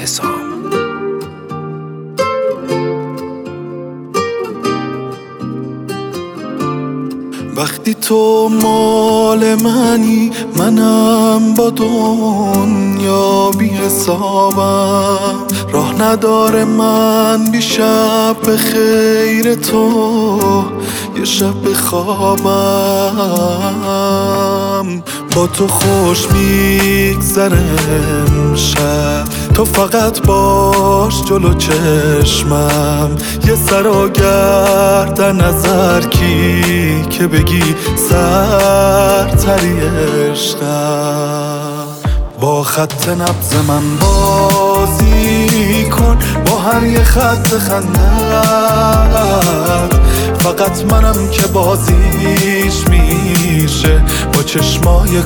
حسام. وقتی تو مال منی منم با دنیا بی حسابم، راه نداره من بی شب به خیر تو یه شب بخوابم. با تو خوش میگذره امشب، تو فقط باش جلو چشمم. یه سر و گردن نظر کی که بگی سرتری عشقم. با خط نبض من بازی کن، با هر یه خط خندت. فقط منم که بازیش میشه با چشمای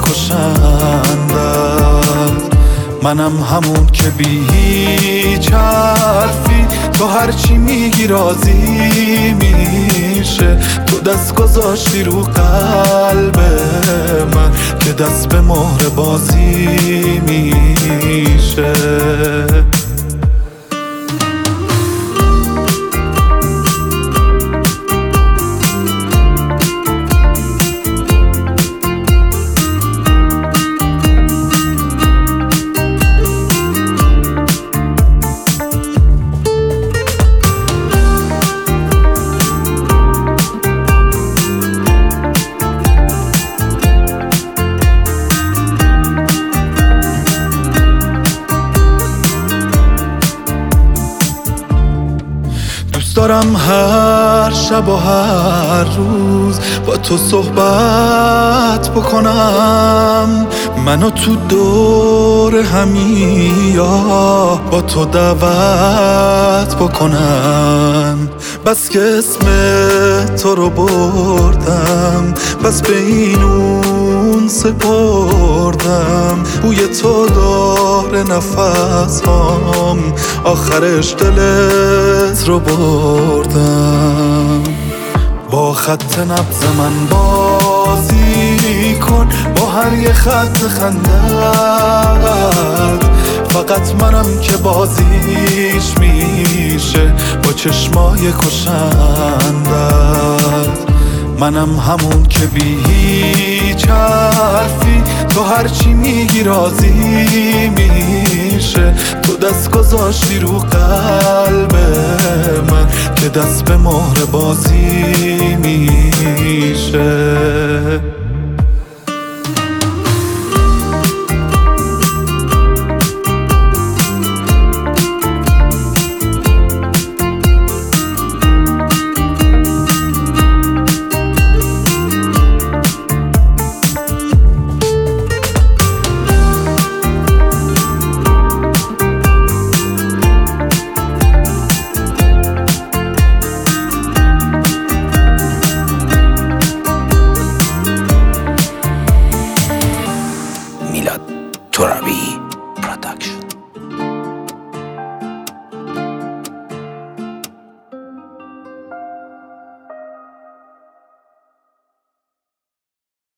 کشندت. منم همون که بی هیچ حرفی تو هرچی میگی راضی میشه. تو دست گذاشتی رو قلب من که دست به مهر بازی میشه. دارم هر شب و هر روز با تو صحبت بکنم، منو تو دور همی یا با تو دعوت بکنم. بس که اسم تو رو بردم، بس به این اون سپردم. بوی تو داره نفس هام، آخرش دلت رو بردم. با خط نبض من بازی کن، با هر یه خط خندت. فقط منم که بازیش میشه با چشمای کشندت. منم همون که بی هیچ حرفی تو هرچی میگی راضی میشه. تو دست گذاشتی رو قلب من که دست به مهر بازی میشه. میلاد ترابی پروداکشن.